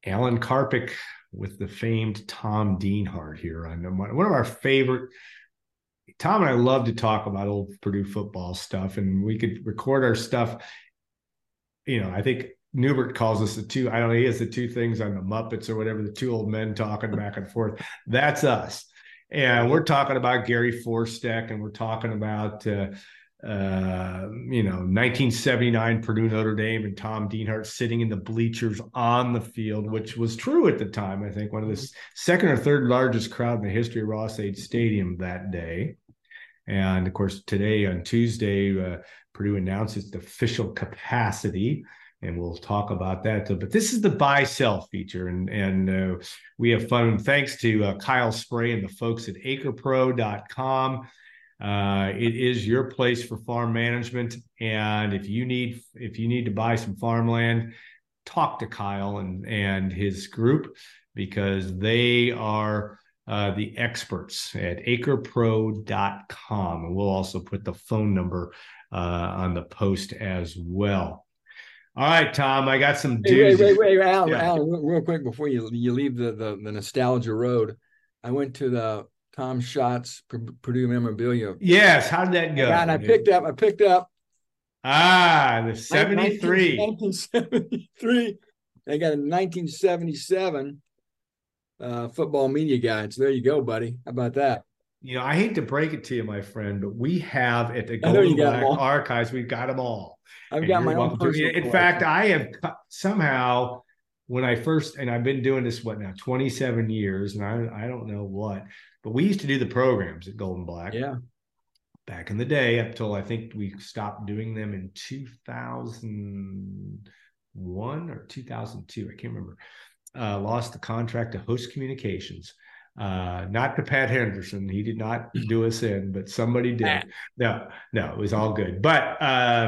Alan Karpick with the famed Tom Dienhart here. I know one of our favorite. Tom and I love to talk about old Purdue football stuff, and we could record our stuff. I think Newbert calls us the two. I don't know. He has the two things on the Muppets or whatever. The two old men talking back and forth. That's us, and we're talking about Gary Forsteck, and we're talking about 1979 Purdue Notre Dame and Tom Dienhart sitting in the bleachers on the field, which was true at the time. I think one of the second or third largest crowd in the history of Ross-Ade Stadium that day. And of course, today on Tuesday, Purdue announced its official capacity, and we'll talk about that. But this is the buy sell feature, and we have fun thanks to Kyle Spray and the folks at acrepro.com. It is your place for farm management, and if you need to buy some farmland, talk to Kyle and his group, because they are the experts at acrepro.com, and we'll also put the phone number on the post as well. All right, Tom, I got some doozies. Wait, Alan, yeah. Alan, real quick before you leave the nostalgia road, I went to the Tom Schatz Purdue memorabilia. Yes, how did that go? And I picked up the 73. 1973. They got a 1977 football media guide. So there you go, buddy. How about that? I hate to break it to you, my friend, but we have at the Golden Black Archives, we've got them all. I've got my own personal In fact, I have somehow, when I first, and I've been doing this, 27 years, and I don't know what, but we used to do the programs at Golden Black. Yeah. Back in the day, up till I think we stopped doing them in 2001 or 2002. I can't remember. Lost the contract to Host Communications. Not to Pat Henderson. He did not do us in, but somebody did. No, it was all good. But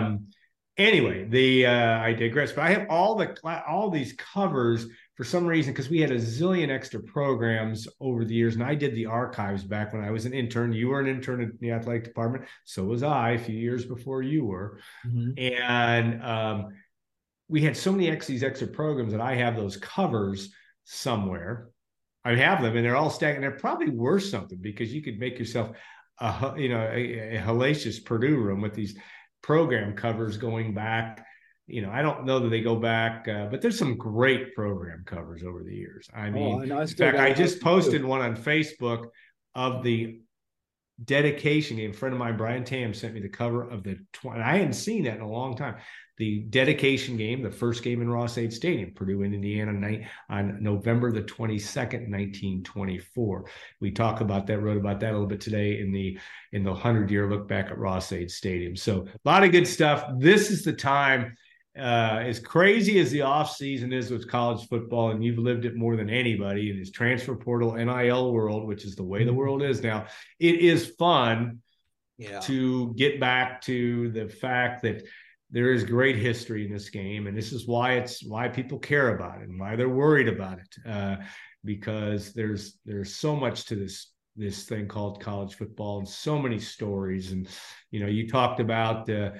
anyway, I digress. But I have all these covers for some reason, because we had a zillion extra programs over the years, and I did the archives back when I was an intern. You were an intern in the athletic department. So was I, a few years before you were. Mm-hmm. And we had so many these extra programs that I have those covers somewhere. I have them, and they're all stacked, and they're probably worth something, because you could make yourself a hellacious Purdue room with these program covers going back. I don't know that they go back, but there's some great program covers over the years. I mean, in fact, I just posted one on Facebook of the dedication game. A friend of mine, Brian Tam, sent me the cover of and I hadn't seen that in a long time. The dedication game, the first game in Ross-Ade Stadium, Purdue in Indiana, on November the 22nd, 1924. We talk about that, wrote about that a little bit today in the 100-year look back at Ross-Ade Stadium. So a lot of good stuff. This is the time. As crazy as the offseason is with college football, and you've lived it more than anybody in this transfer portal, NIL world, which is the way the world is now, it is fun to get back to the fact that there is great history in this game, and this is why people care about it and why they're worried about it, because there's so much to this thing called college football, and so many stories. And you talked about the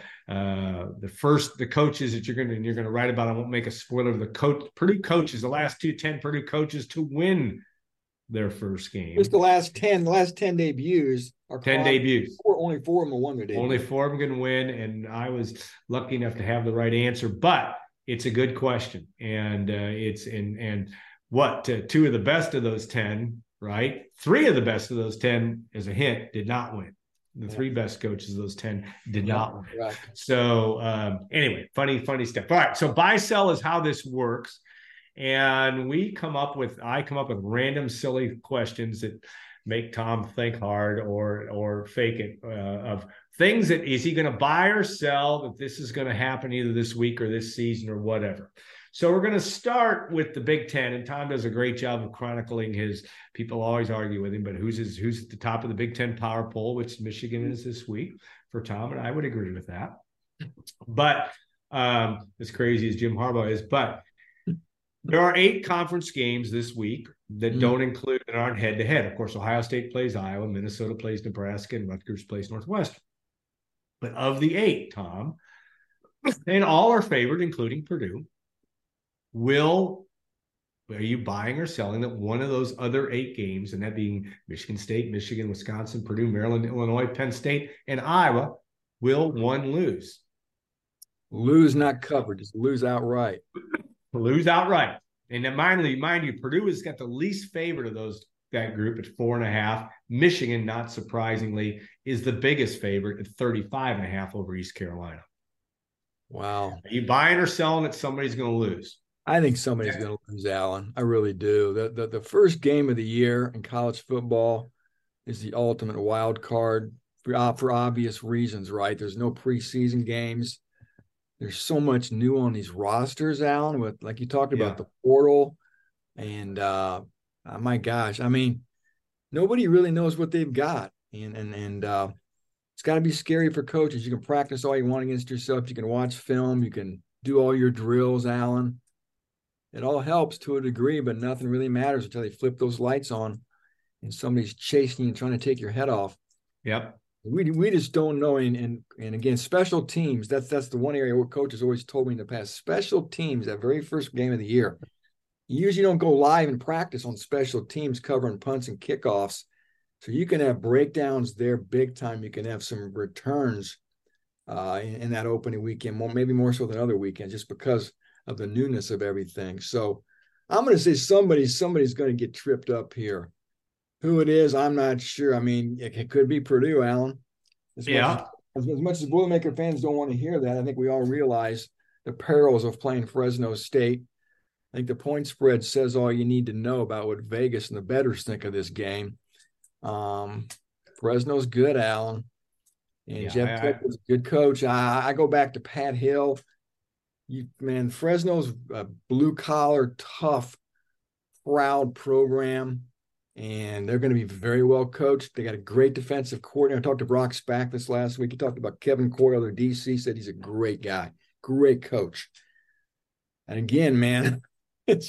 coaches that you're going to write about. I won't make a spoiler of Purdue coaches, the last 10 Purdue coaches to win their first game. Just the last 10 debuts are 10 debuts. Only 4 of them won their debut. Only 4 of them going to win, and I was lucky enough to have the right answer. But it's a good question, and two of the best of those 10. Right? 3 of the best of those 10, as a hint, did not win. The 3 best coaches of those 10 did not win. Right. So anyway, funny stuff. All right. So buy sell is how this works. And I come up with random silly questions that make Tom think hard or fake it, of things that is he going to buy or sell, that this is going to happen either this week or this season or whatever. So we're going to start with the Big Ten, and Tom does a great job of chronicling his. People always argue with him, but who's at the top of the Big Ten power poll, which Michigan is this week for Tom, and I would agree with that. But as crazy as Jim Harbaugh is, but there are 8 conference games this week that don't include and aren't head-to-head. Of course, Ohio State plays Iowa, Minnesota plays Nebraska, and Rutgers plays Northwestern. But of the 8, Tom, and all are favored, including Purdue, will Are you buying or selling that one of those other 8 games, and that being Michigan State, Michigan, Wisconsin, Purdue, Maryland, Illinois, Penn State, and Iowa, will one lose? Lose, not cover, just lose outright. Lose outright. And then mind you, Purdue has got the least favorite of that group at 4.5. Michigan, not surprisingly, is the biggest favorite at 35.5 over East Carolina. Wow. Are you buying or selling that somebody's going to lose? I think somebody's going to lose, Alan. I really do. The first game of the year in college football is the ultimate wild card for obvious reasons, right? There's no preseason games. There's so much new on these rosters, Alan, with like you talked about the portal. And my gosh, I mean, nobody really knows what they've got. And it's got to be scary for coaches. You can practice all you want against yourself. You can watch film. You can do all your drills, Alan. It all helps to a degree, but nothing really matters until they flip those lights on and somebody's chasing you and trying to take your head off. Yep. We just don't know. And again, special teams, that's the one area where coaches always told me in the past. Special teams, that very first game of the year, you usually don't go live and practice on special teams covering punts and kickoffs. So you can have breakdowns there big time. You can have some returns in that opening weekend, maybe more so than other weekends, just because of the newness of everything. So I'm going to say somebody's going to get tripped up here. Who it is, I'm not sure. I mean, it could be Purdue, Alan. As much as Boilermaker fans don't want to hear that, I think we all realize the perils of playing Fresno State. I think the point spread says all you need to know about what Vegas and the bettors think of this game. Fresno's good, Alan. And Jeff Pitt was a good coach. I go back to Pat Hill. Fresno's a blue-collar, tough, proud program, and they're going to be very well coached. They got a great defensive coordinator. I talked to Brock Spack this last week. He talked about Kevin Coyle, their DC, said he's a great guy, great coach. And again, man, it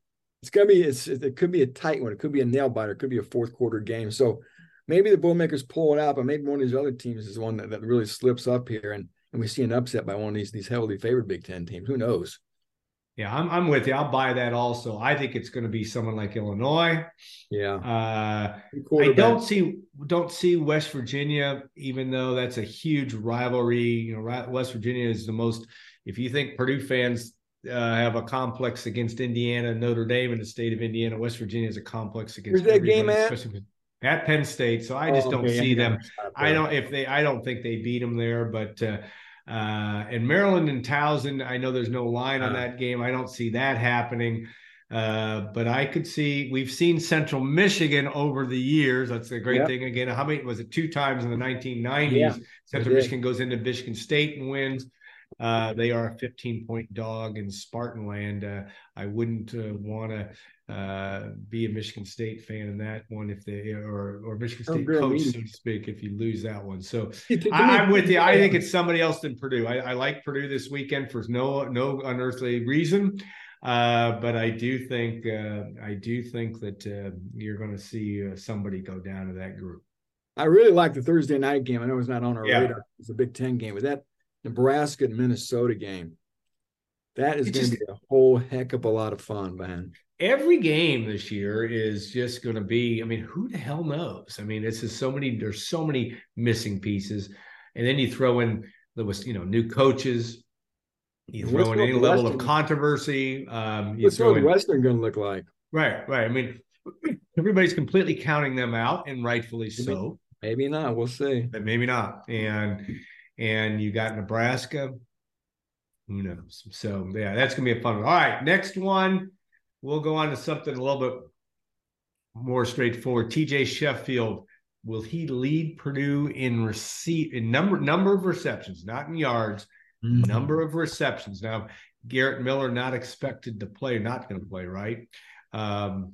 could be a tight one. It could be a nail biter. It could be a fourth quarter game. So maybe the Boilermakers pull it out, but maybe one of these other teams is the one that really slips up here. And we see an upset by one of these heavily favored Big Ten teams. Who knows? Yeah, I'm with you. I'll buy that also. I think it's going to be someone like Illinois. Yeah. I don't see West Virginia, even though that's a huge rivalry. You know, West Virginia is the most. If you think Purdue fans have a complex against Indiana, Notre Dame, in the state of Indiana, West Virginia is a complex against. Where's that game at Penn State? So I just don't see them. I don't think they beat them there, but. And Maryland and Towson, I know there's no line on that game. I don't see that happening. But I could see, we've seen Central Michigan over the years. That's the great thing. Again, how many was it? 2 times in the 1990s? Yeah, Central Michigan goes into Michigan State and wins. They are a 15-point dog in Spartanland. I wouldn't want to be a Michigan State fan in that one if they or Michigan State coach, so to speak, if you lose that one. So I'm with you. I think it's somebody else than Purdue. I like Purdue this weekend for no unearthly reason. But I do think that you're going to see somebody go down to that group. I really like the Thursday night game. I know it's not on our radar. It's a Big Ten game, but that Nebraska and Minnesota game, that is going to be a whole heck of a lot of fun, man. Every game this year is just going to be, I mean, who the hell knows? I mean, there's so many missing pieces. And then you throw in new coaches, you throw in any level of controversy. What's the Western going to look like? Right. I mean, everybody's completely counting them out, and rightfully so. Maybe not. We'll see. But maybe not. And you got Nebraska. Who knows? So, yeah, that's going to be a fun one. All right, next one. We'll go on to something a little bit more straightforward. TJ Sheffield, will he lead Purdue in number of receptions, not in yards, number of receptions? Now, Garrett Miller not expected to play, not going to play, right? But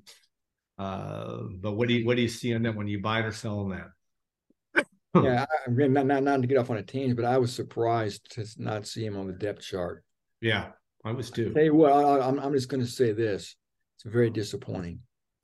what do you see on that one? You buying or selling that? Yeah, not to get off on a tangent, but I was surprised to not see him on the depth chart. Yeah, I was too. Hey, well, I'm just going to say this: it's very disappointing.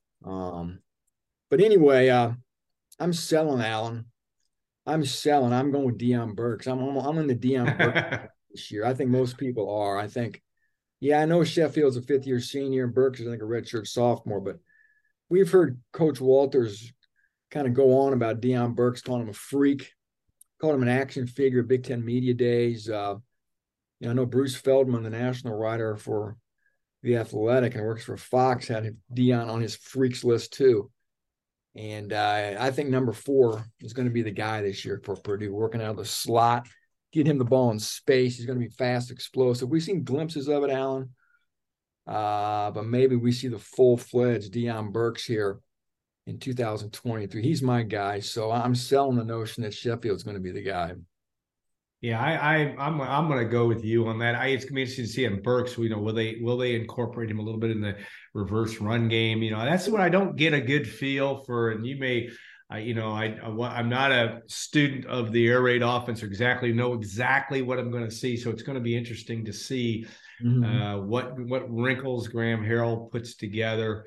But anyway, I'm selling, Alan. I'm selling. I'm going with Deion Burks. I'm in the Deion Burks this year. I think most people are. I think Yeah, I know Sheffield's a fifth-year senior and Burks is, I think, a redshirt sophomore, but we've heard Coach Walters kind of go on about Deion Burks, calling him a freak, calling him an action figure at Big Ten Media Days. I know Bruce Feldman, the national writer for The Athletic and works for Fox, had Deion on his freaks list too. And I think number 4 is going to be the guy this year for Purdue, working out of the slot, get him the ball in space. He's going to be fast, explosive. We've seen glimpses of it, Alan, but maybe we see the full-fledged Deion Burks here in 2023. He's my guy, so I'm selling the notion that Sheffield's going to be the guy. Yeah, I'm going to go with you on that. It's going to be interesting to see in Burks. Will they incorporate him a little bit in the reverse run game? That's what I don't get a good feel for. And you may, I'm not a student of the air raid offense or know exactly what I'm going to see. So it's going to be interesting to see what wrinkles Graham Harrell puts together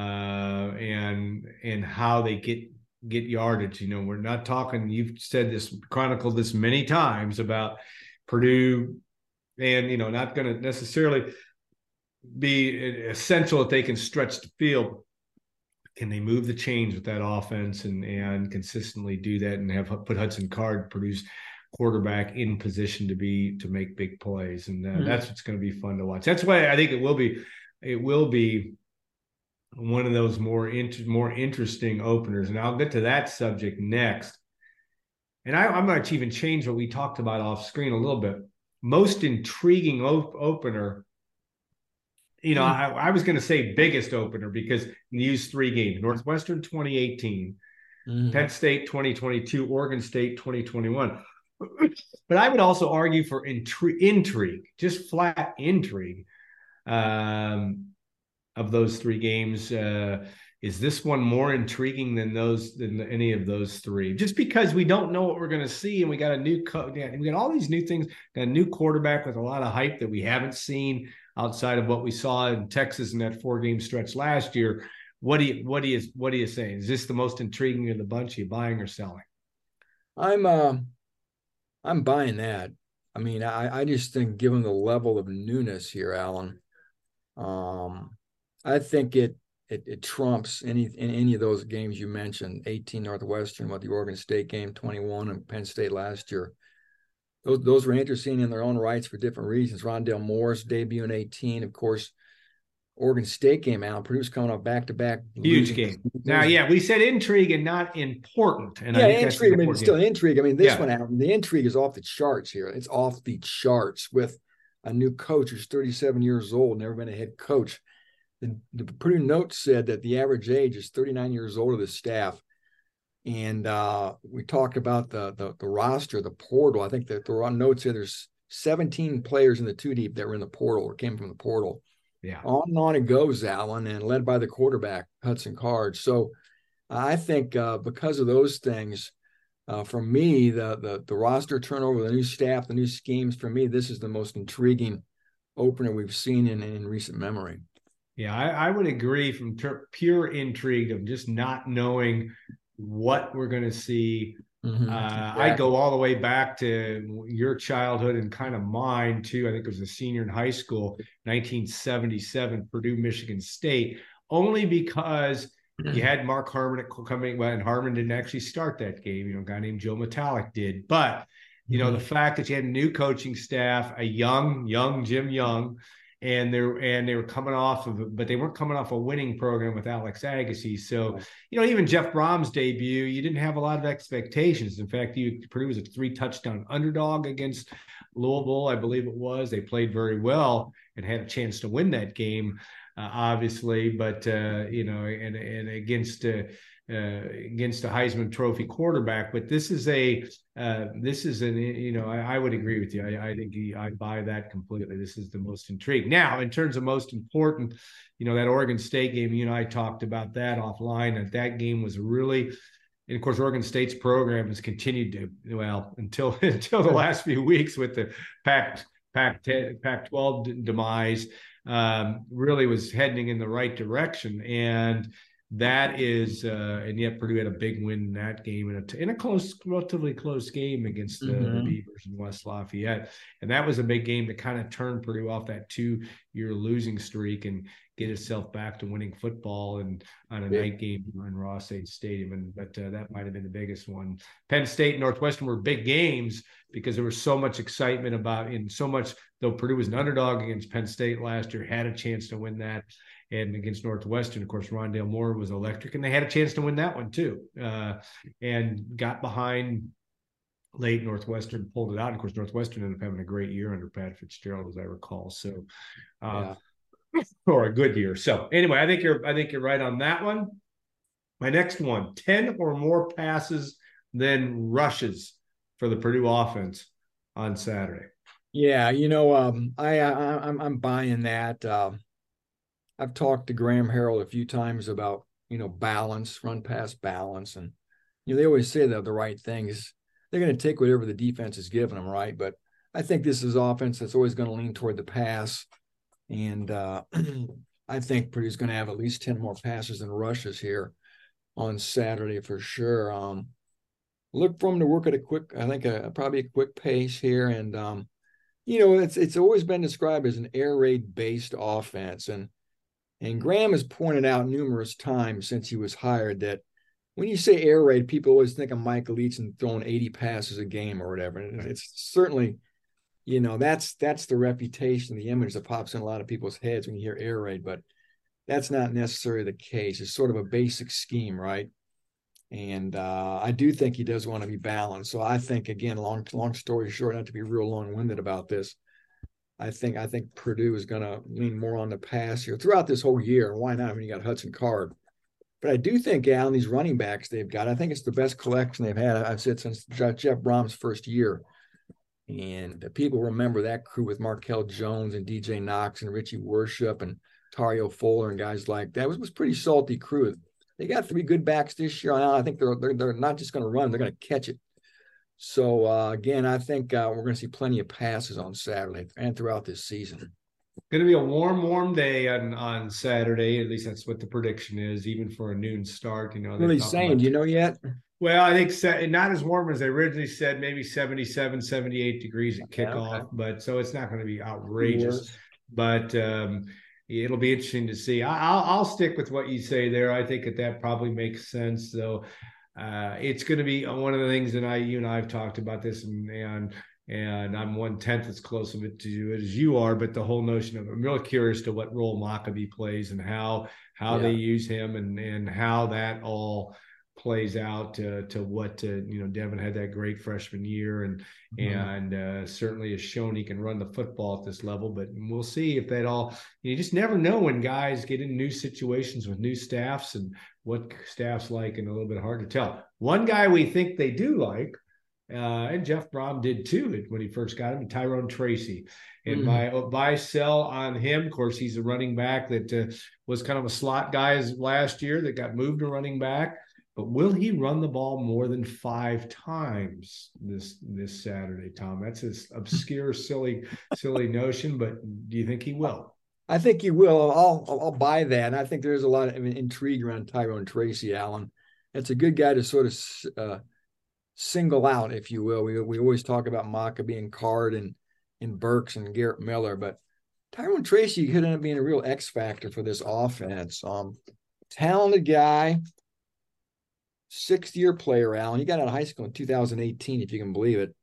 and how they get yardage. We're not talking, you've said this, chronicled this many times about Purdue and, not going to necessarily be essential that they can stretch the field. Can they move the chains with that offense and consistently do that and put Hudson Card, Purdue's quarterback, in position to make big plays? And that's what's going to be fun to watch. That's why I think it will be one of those more interesting openers. And I'll get to that subject next. And I might even change what we talked about off screen a little bit. Most intriguing opener, I was going to say biggest opener because you use 3 games: Northwestern 2018, Penn State 2022, Oregon State 2021. But I would also argue for intrigue, just flat intrigue. Of those 3 games, is this one more intriguing than any of those 3? Just because we don't know what we're going to see, and we got a new we got all these new things, got a new quarterback with a lot of hype that we haven't seen outside of what we saw in Texas in that 4-game stretch last year. What are you saying? Is this the most intriguing of the bunch? Are you buying or selling? I'm buying that. I mean, I just think, given the level of newness here, Alan, I think it trumps any of those games you mentioned: 18 Northwestern, the Oregon State game, 21, and Penn State last year. Those were interesting in their own rights for different reasons. Rondale Moore's debut in 18, of course. Oregon State game, Alan. Purdue's coming off back-to-back huge game. Now, we said intrigue and not important. And intrigue. I mean, it's still intrigue. I mean, this one, Alan, the intrigue is off the charts here. It's off the charts with a new coach who's 37 years old, never been a head coach. The Purdue note said that the average age is 39 years old of the staff. And we talked about the roster, the portal. I think that the note said there's 17 players in the 2 deep that were in the portal or came from the portal. Yeah. On and on it goes, Alan, and led by the quarterback, Hudson Card. So I think because of those things, for me, the roster turnover, the new staff, the new schemes, for me, this is the most intriguing opener we've seen in recent memory. Yeah, I would agree from pure intrigue of just not knowing what we're going to see. Exactly. I go all the way back to your childhood and kind of mine too. I think it was a senior in high school, 1977, Purdue, Michigan State, only because you had Mark Harmon coming, and Harmon didn't actually start that game. A guy named Joe Metallic did. But, the fact that you had a new coaching staff, a young Jim Young, and they were coming off of, but they weren't coming off a winning program with Alex Agassi. So, even Jeff Brom's debut, you didn't have a lot of expectations. In fact, Purdue was a 3-touchdown underdog against Louisville, I believe it was. They played very well and had a chance to win that game, obviously. But and against a Heisman Trophy quarterback. But this is I would agree with you. I think I buy that completely. This is the most intriguing. Now, in terms of most important, that Oregon State game, you and I talked about that offline. That game was really, and of course, Oregon State's program has continued to, until the last few weeks with the Pac-12 demise, really was heading in the right direction. And that is, and yet Purdue had a big win in that game in a close, relatively close game against the Beavers in West Lafayette, and that was a big game to kind of turn Purdue off that 2-year losing streak and get itself back to winning football and on a night game in Ross-Ade Stadium. But that might have been the biggest one. Penn State and Northwestern were big games because there was so much excitement about, and so much, though Purdue was an underdog against Penn State last year, had a chance to win that. And against Northwestern, of course, Rondale Moore was electric, and they had a chance to win that one too, and got behind late. Northwestern pulled it out. And of course, Northwestern ended up having a great year under Pat Fitzgerald, as I recall. So, or a good year. So anyway, I think you're right on that one. My next one: 10 or more passes than rushes for the Purdue offense on Saturday. Yeah, I'm buying that. I've talked to Graham Harrell a few times about, balance, run pass balance. And, they always say the right things. They're going to take whatever the defense is giving them, right? But I think this is offense that's always going to lean toward the pass. And I think Purdue's going to have at least 10 more passes than rushes here on Saturday for sure. Look for them to work at probably a quick pace here. And, it's always been described as an air raid based offense. And Graham has pointed out numerous times since he was hired that when you say air raid, people always think of Michael Eaton throwing 80 passes a game or whatever. And it's certainly, that's the reputation, the image that pops in a lot of people's heads when you hear air raid, but that's not necessarily the case. It's sort of a basic scheme, right? And I do think he does want to be balanced. So I think, again, long story short, not to be real long-winded about this, I think Purdue is going to lean more on the pass here throughout this whole year. Why not when you got Hudson Card? But I do think, Alan, these running backs they've got, I think it's the best collection they've had, I've said, since Jeff Brom's first year. And people remember that crew with Markel Jones and DJ Knox and Richie Worship and Tario Fuller and guys like that. It was pretty salty crew. They got 3 good backs this year. I think they're not just going to run, they're going to catch it. So, again, I think we're going to see plenty of passes on Saturday and throughout this season. Going to be a warm day on Saturday. At least that's what the prediction is, even for a noon start. Really saying, do you know yet? Well, I think not as warm as they originally said, maybe 77, 78 degrees at kickoff. Okay. But so it's not going to be outrageous. But it'll be interesting to see. I'll stick with what you say there. I think that probably makes sense, though. It's going to be one of the things that you and I have talked about this, and I'm 1/10 as close of it to as you are. But the whole notion of, I'm really curious to what role Mockabee plays and how they use him and how that all plays out to what Devin had that great freshman year and certainly has shown he can run the football at this level. But we'll see if that all. You just never know when guys get in new situations with new staffs and what staff's like, and a little bit hard to tell. One guy we think they do like, and Jeff Brom did too when he first got him, Tyrone Tracy. And my buy sell on him, of course, he's a running back that was kind of a slot guy last year that got moved to running back. But will he run the ball more than 5 times this Saturday, Tom? That's an obscure, silly notion, but do you think he will? I think he will. I'll buy that. And I think there's a lot of intrigue around Tyrone Tracy, Alan. It's a good guy to sort of single out, if you will. We always talk about Mockabee and Card and Burks and Garrett Miller, but Tyrone Tracy could end up being a real X factor for this offense. Talented guy. 6th-year player, Alan. He got out of high school in 2018, if you can believe it.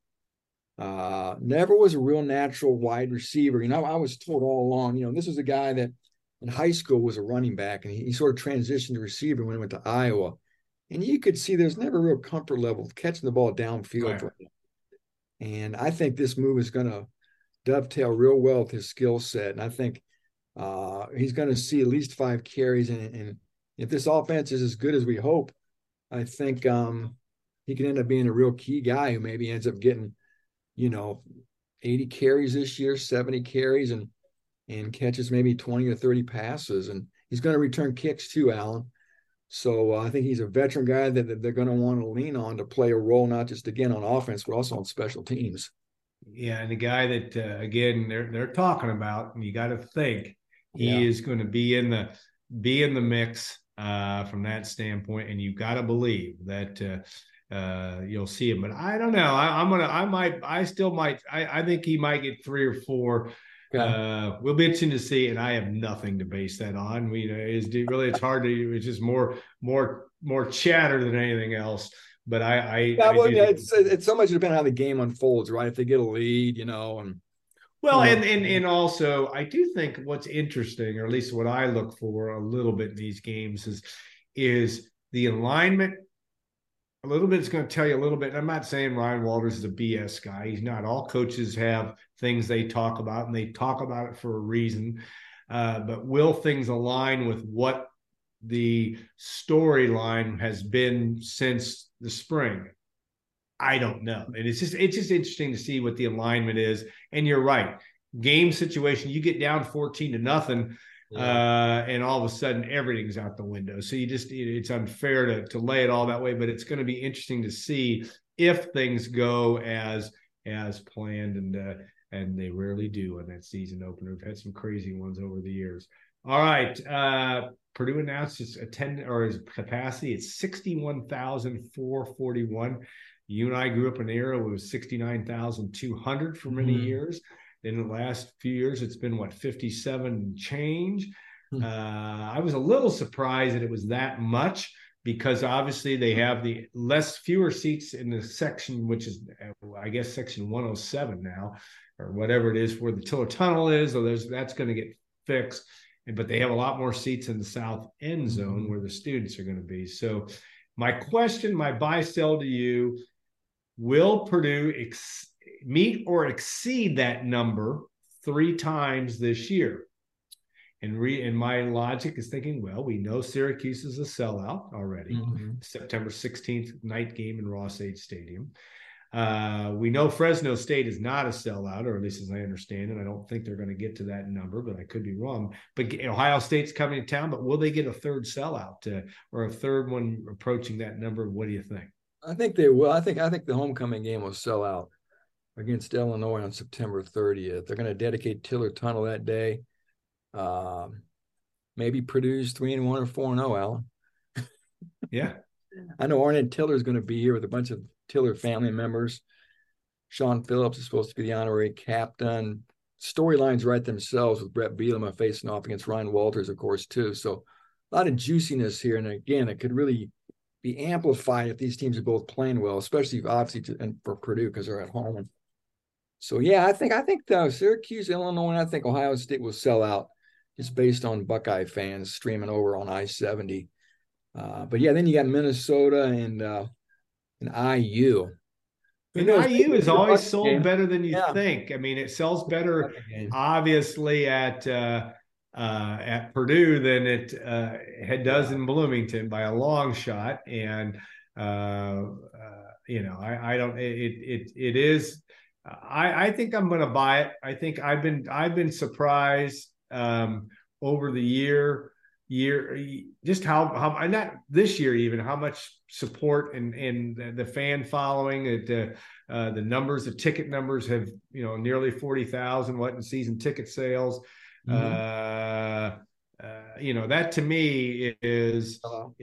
Never was a real natural wide receiver. I was told all along, this was a guy that in high school was a running back, and he sort of transitioned to receiver when he went to Iowa. And you could see there's never a real comfort level of catching the ball downfield for him. And I think this move is going to dovetail real well with his skill set. And I think he's going to see at least 5 carries. And if this offense is as good as we hope, I think he can end up being a real key guy who maybe ends up getting, 80 carries this year, 70 carries, and catches maybe 20 or 30 passes. And he's going to return kicks too, Alan. So I think he's a veteran guy that they're going to want to lean on to play a role, not just, again, on offense, but also on special teams. Yeah, and the guy that, again, they're talking about, and you got to think he is going to be in the mix from that standpoint, and you got to believe that you'll see him. But I don't know. I think he might get 3 or 4. Okay. We'll be interesting to see, and I have nothing to base that on. It's hard to. It's just more chatter than anything else. But Yeah, I well, do yeah, think. it's so much depending on how the game unfolds, right? If they get a lead, and Well, who knows. and also I do think what's interesting, or at least what I look for a little bit in these games, is the alignment. A little bit is going to tell you a little bit. I'm not saying Ryan Walters is a BS guy. He's not. All coaches have things they talk about, and they talk about it for a reason. But will things align with what the storyline has been since the spring? I don't know. And it's just interesting to see what the alignment is. And you're right. Game situation, you get down 14-0, Yeah. and all of a sudden everything's out the window. So it's unfair to lay it all that way, but it's going to be interesting to see if things go as planned, and they rarely do on that season opener. We've had some crazy ones over the years. All right. Purdue announced its its capacity. It's 61,441. You and I grew up in an era where it was 69,200 for many years. In the last few years, it's been 57 change. I was a little surprised that it was that much, because obviously they have the fewer seats in the section, which is, I guess, section 107 now, or whatever it is, where the Tiller Tunnel is. So that's going to get fixed. But they have a lot more seats in the south end zone where the students are going to be. So my buy sell to you, will Purdue meet or exceed that number 3 times this year? And my logic is thinking, well, we know Syracuse is a sellout already. September 16th night game in Ross-Ade Stadium. We know Fresno State is not a sellout, or at least as I understand it. I don't think they're going to get to that number, but I could be wrong. But Ohio State's coming to town, but will they get a third sellout, or a third one approaching that number? What do you think? I think they will. I think the homecoming game will sell out against Illinois on September 30th. They're going to dedicate Tiller Tunnel that day. Maybe Purdue's 3-1 or 4-0, Alan. Yeah. I know Arnett Tiller is going to be here with a bunch of Tiller family members. Sean Phillips is supposed to be the honorary captain. Storylines write themselves with Brett Bielema facing off against Ryan Walters, of course, too. So a lot of juiciness here. And again, it could really be amplified if these teams are both playing well, especially obviously and for Purdue because they're at home. So yeah, I think Syracuse, Illinois, and I think Ohio State will sell out just based on Buckeye fans streaming over on I-70. But yeah, then you got Minnesota and IU. And IU is always sold better than you think. I mean, it sells better, obviously, at Purdue than it does in Bloomington by a long shot. And I don't. It is. I think I'm going to buy it. I think I've been surprised over the year just how not this year even how much support and the fan following the numbers, the ticket numbers have nearly 40,000 in season ticket sales. That to me is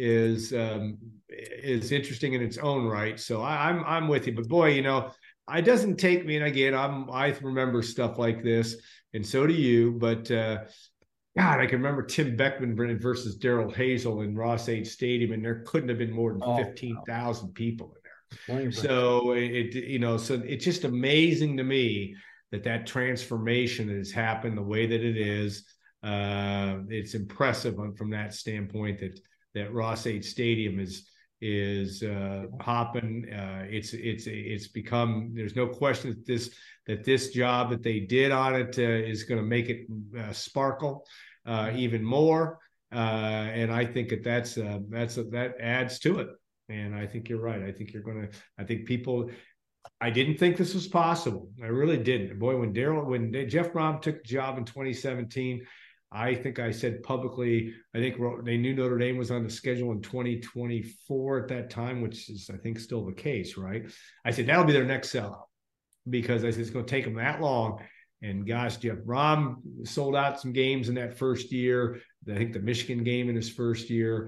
interesting in its own right. So I'm with you, but boy, it doesn't take me, and again, I remember stuff like this, and so do you. But God, I can remember Tim Beckman versus Daryl Hazel in Ross-Ade Stadium, and there couldn't have been more than 15,000 people in there. So it's just amazing to me that transformation has happened the way that it is. It's impressive from that standpoint that Ross-Ade Stadium is hopping. It's become. There's no question that this job that they did on it is going to make it sparkle even more. And I think that adds to it. And I think you're right. I think people. I didn't think this was possible. I really didn't. Boy, when Jeff Brom took the job in 2017. I think I said publicly, I think they knew Notre Dame was on the schedule in 2024 at that time, which is, I think, still the case, right? I said, that'll be their next sellout, because I said, it's going to take them that long. And gosh, Jeff Brom sold out some games in that first year. I think the Michigan game in his first year,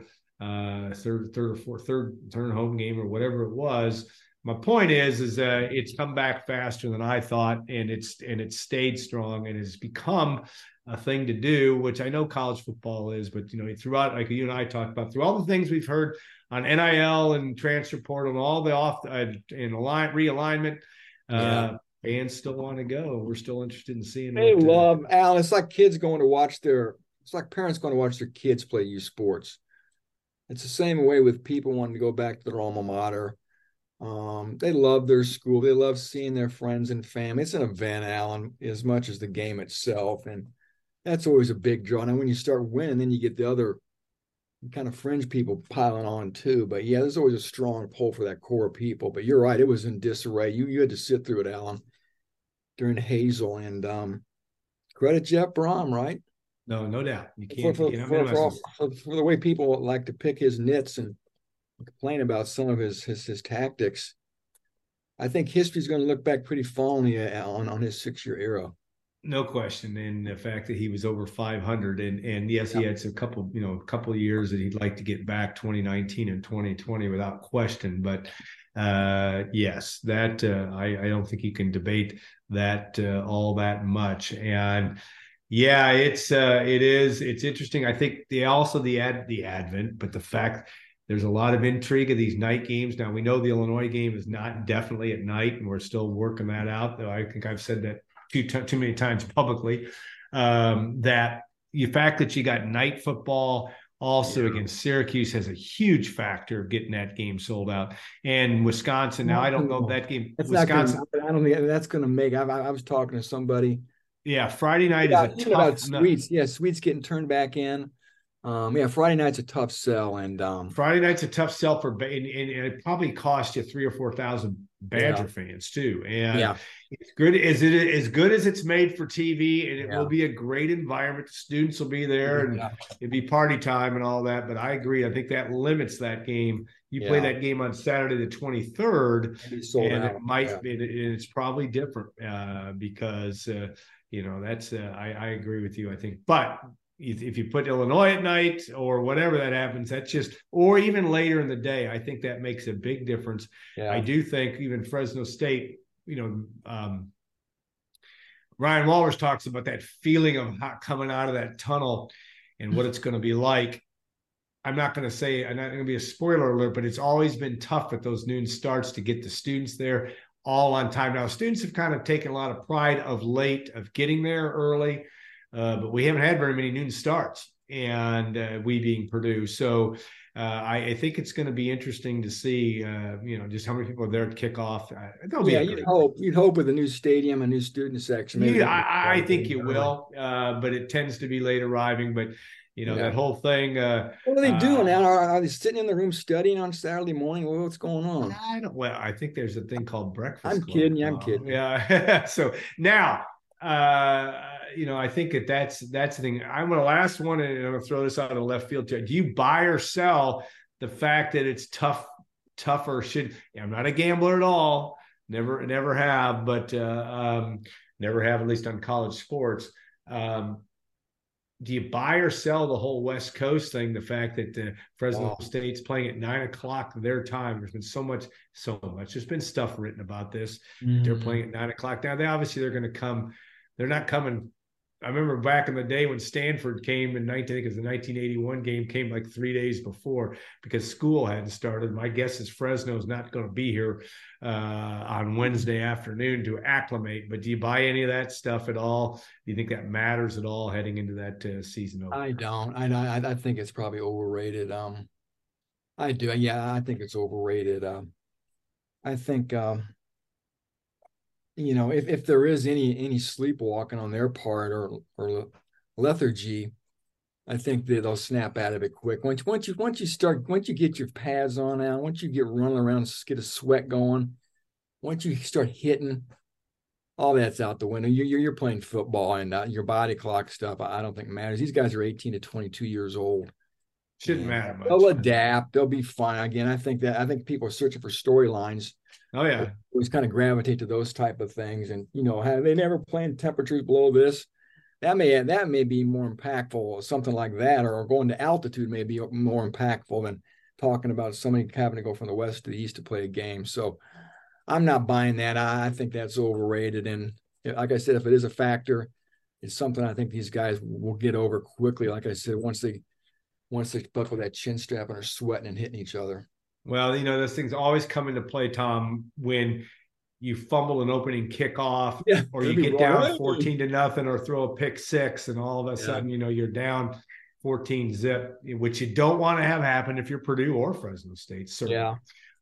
third home game or whatever it was. My point is it's come back faster than I thought, and it's stayed strong and has become a thing to do, which I know college football is, but throughout, like you and I talked about, through all the things we've heard on NIL and transfer portal and all the realignment, fans still want to go. We're still interested in seeing. They love Al. It's like kids going to watch it's like parents going to watch their kids play youth sports. It's the same way with people wanting to go back to their alma mater. They love their school. They love seeing their friends and family. It's an event, Alan, as much as the game itself. And that's always a big draw. Now, when you start winning, then you get the other kind of fringe people piling on too. But yeah, there's always a strong pull for that core of people. But you're right, it was in disarray. You had to sit through it, Alan, during Hazel. And credit Jeff Brom, right? No doubt. You can't. For the way people like to pick his nits and complain about some of his tactics, I think history's going to look back pretty fondly on his 6-year era. No question, and the fact that he was over 500, and yes, he had a couple of years that he'd like to get back, 2019 and 2020, without question. But yes, that I don't think you can debate that all that much. And yeah, it's interesting. I think the advent, but the fact there's a lot of intrigue of these night games. Now we know the Illinois game is not definitely at night, and we're still working that out. Though I think I've said that too many times publicly, that the fact that you got night football also against Syracuse has a huge factor of getting that game sold out. And Wisconsin, now I don't know that game. Wisconsin, I don't think that's going to make. I was talking to somebody. Yeah, Friday night is a tough. Sweets, yeah, Sweets getting turned back in. Friday night's a tough sell, and Friday night's a tough sell and it probably cost you 3,000 or 4,000 Badger fans too. And it's good as it's made for TV, and it will be a great environment. The students will be there, and it'd be party time and all that. But I agree. I think that limits that game. You play that game on Saturday the 23rd, and it might. It's probably different because that's. I agree with you. I think, but if you put Illinois at night or whatever that happens, that's just, or even later in the day, I think that makes a big difference. I do think even Fresno State, Ryan Walrus talks about that feeling of coming out of that tunnel and what it's going to be like. I'm not going to be a spoiler alert, but it's always been tough at those noon starts to get the students there all on time. Now, students have kind of taken a lot of pride of late of getting there early. But we haven't had very many noon starts, and we being Purdue. So I think it's going to be interesting to see, just how many people are there at kickoff. You'd hope with a new stadium, a new student section. I think you will, but it tends to be late arriving. But that whole thing. What are they doing now? Are they sitting in the room studying on Saturday morning? What's going on? I think there's a thing called breakfast. I'm kidding. Yeah. So now. I think that's the thing. I'm going to last one, and I'm going to throw this out of left field too. Do you buy or sell the fact that it's tougher? I'm not a gambler at all. Never have, but never have, at least on college sports. Do you buy or sell the whole West Coast thing? The fact that Fresno State's playing at 9:00 their time. There's been so much. There's been stuff written about this. They're playing at 9:00 now. They're going to come. They're not coming. I remember back in the day when Stanford came in I think it was the 1981 game, came like 3 days before because school hadn't started. My guess is Fresno's not going to be here on Wednesday afternoon to acclimate. But do you buy any of that stuff at all? Do you think that matters at all heading into that season opener? I don't. I think it's probably overrated. I do. Yeah, I think it's overrated. I think if there is any sleepwalking on their part or lethargy, I think that they'll snap out of it quick. Once you get your pads on now, once you get running around, get a sweat going, once you start hitting, all that's out the window. You're playing football, and your body clock stuff I don't think matters. These guys are 18 to 22 years old. Shouldn't matter much. They'll adapt. They'll be fine. Again, I think people are searching for storylines. Oh yeah, always kind of gravitate to those type of things, and have they never playing temperatures below this? that may be more impactful, something like that, or going to altitude may be more impactful than talking about somebody having to go from the west to the east to play a game. So I'm not buying that. I think that's overrated. And like I said, if it is a factor, it's something I think these guys will get over quickly. Like I said, once they buckle that chin strap and are sweating and hitting each other. Well, those things always come into play, Tom, when you fumble an opening kickoff, Yeah, or you get everyone. down 14 to nothing, or throw a pick six, and all of a sudden, you're down 14 zip, which you don't want to have happen if you're Purdue or Fresno State, certainly. Yeah.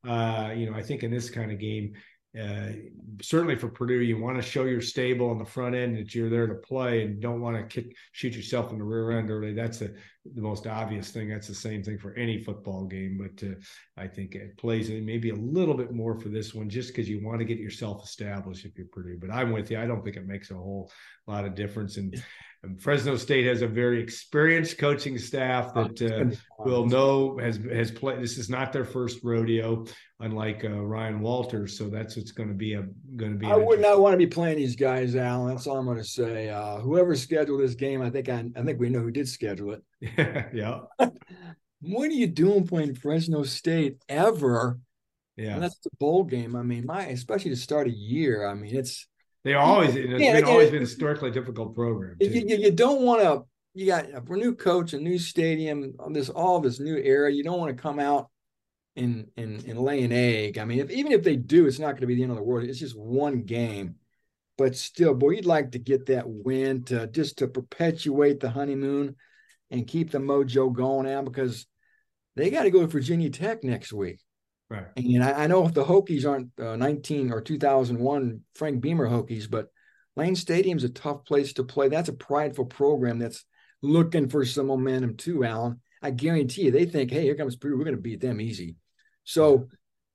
I think in this kind of game, certainly for Purdue, you want to show you're stable on the front end, that you're there to play, and don't want to shoot yourself in the rear end early. That's the most obvious thing. That's the same thing for any football game, but I think it plays maybe a little bit more for this one, just because you want to get yourself established if you're Purdue. But I'm with you. I don't think it makes a whole lot of difference. And Fresno State has a very experienced coaching staff that will know has played. This is not their first rodeo, unlike Ryan Walters. So that's what's going to be I would not want to be playing these guys, Alan. That's all I'm going to say. Whoever scheduled this game, I think we know who did schedule it. Yeah. What are you doing playing Fresno State ever? Yeah. And that's the bowl game. I mean, especially to start a year. I mean, it's always been a historically difficult program. You don't want to. You got a new coach, a new stadium, all this new era. You don't want to come out and lay an egg. I mean, even if they do, it's not going to be the end of the world. It's just one game, but still, boy, you'd like to get that win to perpetuate the honeymoon and keep the mojo going now, because they got to go to Virginia Tech next week. Right. And I know if the Hokies aren't 19 or 2001 Frank Beamer Hokies, but Lane Stadium's a tough place to play. That's a prideful program that's looking for some momentum too, Alan. I guarantee you, they think, hey, here comes Purdue. We're going to beat them easy. So,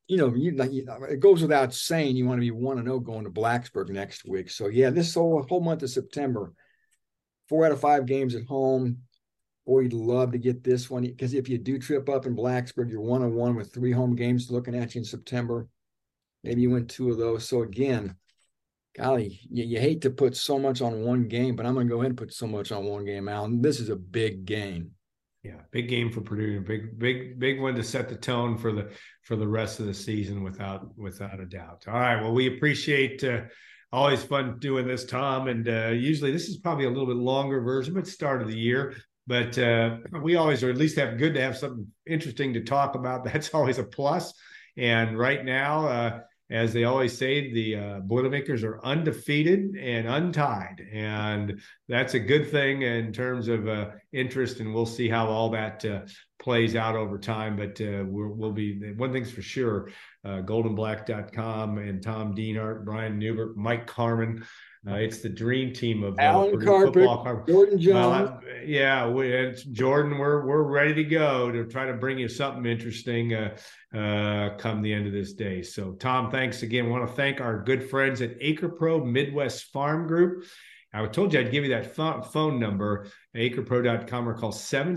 it goes without saying you want to be 1-0 going to Blacksburg next week. So, yeah, this whole month of September, 4 out of 5 games at home. Boy, you'd love to get this one, because if you do trip up in Blacksburg, you're 1-1 with 3 home games looking at you in September. Maybe you win 2 of those. So again, golly, you hate to put so much on one game, but I'm going to go ahead and put so much on one game, Alan. This is a big game. Yeah, big game for Purdue. Big one to set the tone for the rest of the season, without a doubt. All right. Well, we appreciate. Always fun doing this, Tom. And usually this is probably a little bit longer version, but start of the year. But we always, or at least good to have something interesting to talk about. That's always a plus. And right now, as they always say, the Boilermakers are undefeated and untied. And that's a good thing in terms of interest. And we'll see how all that plays out over time. But we'll be, one thing's for sure, goldenblack.com and Tom Dienhart, Brian Newbert, Mike Carmen. It's the dream team of Alan Carpet, Jordan Jones. Well, Jordan, we're ready to go to try to bring you something interesting come the end of this day. So, Tom, thanks again. I want to thank our good friends at AcrePro Midwest Farm Group. I told you I'd give you that phone number, acrepro.com, or call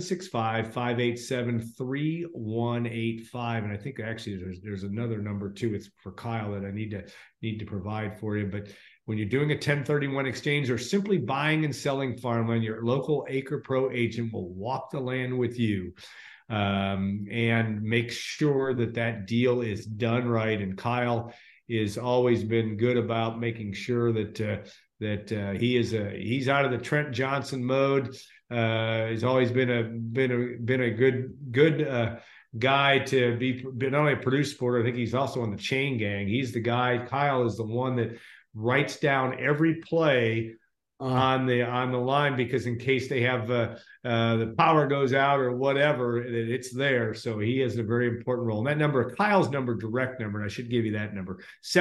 765-587-3185. And I think actually there's another number too. It's for Kyle that I need to provide for you. But when you're doing a 1031 exchange or simply buying and selling farmland, your local AcrePro agent will walk the land with you and make sure that deal is done right. And Kyle has always been good about making sure that he's out of the Trent Johnson mode. He's always been a good guy to be not only a Purdue supporter. I think he's also on the chain gang. He's the guy. Kyle is the one that writes down every play on the line, because in case they have the power goes out or whatever, it's there. So he has a very important role. And that number, Kyle's number, direct number, and I should give you that number,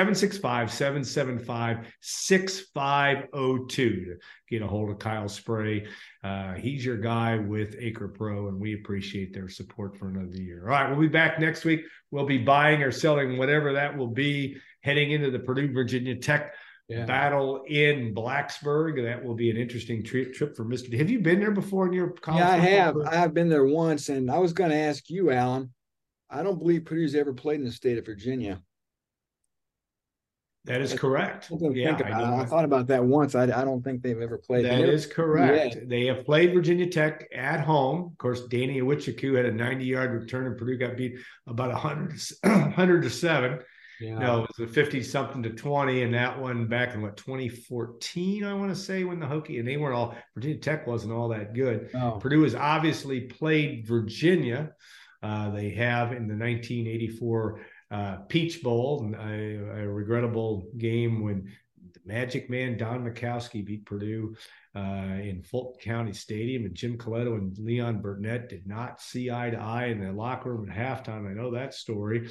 765-775-6502 to get a hold of Kyle Spray. He's your guy with AcrePro, and we appreciate their support for another year. All right, we'll be back next week. We'll be buying or selling whatever that will be, heading into the Purdue Virginia Tech battle in Blacksburg. That will be an interesting trip for Mr. D. Have you been there before in your college? Yeah, I have. I've been there once, and I was going to ask you, Alan. I don't believe Purdue's ever played in the state of Virginia. That is correct. Something to Yeah, think I about. I know. thought about that once. I don't think they've ever played. They That never, is yeah. correct. They have played Virginia Tech at home. Of course, Danny Iwichiku had a 90-yard return, and Purdue got beat about 100 to 7. Yeah. No, it was a 50 something to 20, and that one back in 2014, I want to say, when the Hokie, and they weren't all, Virginia Tech wasn't all that good. Oh. Purdue has obviously played Virginia. They have in the 1984 Peach Bowl, a regrettable game when the Magic Man Don Mikowski beat Purdue in Fulton County Stadium, and Jim Coletto and Leon Burnett did not see eye to eye in the locker room at halftime. I know that story.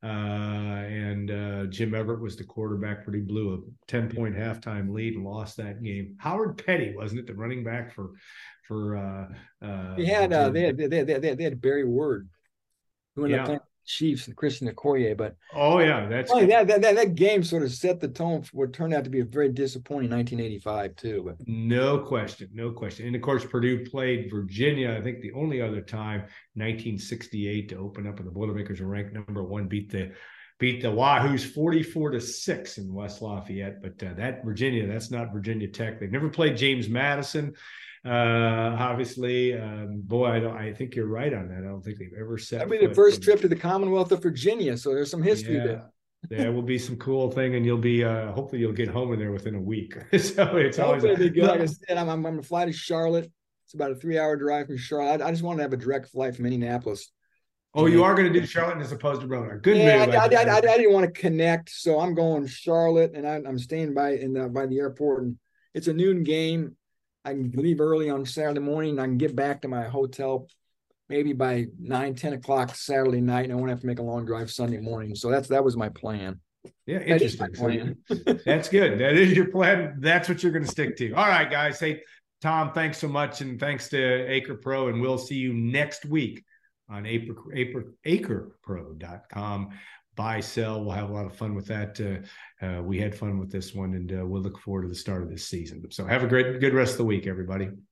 And Jim Everett was the quarterback. Purdue blew a 10-point halftime lead and lost that game. Howard Petty, wasn't it, the running back for they had Barry Word, who ended up playing Chiefs, and Christian Okoye. But that's that game sort of set the tone for what turned out to be a very disappointing 1985 too. But no question. And of course, Purdue played Virginia, I think the only other time, 1968, to open up, and the Boilermakers are ranked number 1, beat the Wahoos 44-6 in West Lafayette. But that Virginia, that's not Virginia Tech. They've never played James Madison. Obviously, I think you're right on that. I don't think they've ever set. That'll be the first trip to the Commonwealth of Virginia, so there's some history there. There will be some cool thing, and you'll be hopefully you'll get home in there within a week. So it's always good. Like I said, I'm going to fly to Charlotte. It's about a 3-hour drive from Charlotte. I just want to have a direct flight from Indianapolis. Oh, you are going to do Charlotte as opposed to Roanoke. Good move. I didn't want to connect, so I'm going Charlotte, and I'm staying by the airport, and it's a noon game. I can leave early on Saturday morning, and I can get back to my hotel maybe by 9-10 o'clock Saturday night, and I won't have to make a long drive Sunday morning. So that was my plan. Yeah, interesting. That's good. That is your plan. That's what you're going to stick to. All right, guys. Hey, Tom, thanks so much, and thanks to Acre Pro, and we'll see you next week on acrepro.com. Buy, sell. We'll have a lot of fun with that. We had fun with this one, and we'll look forward to the start of this season. So have a good rest of the week, everybody.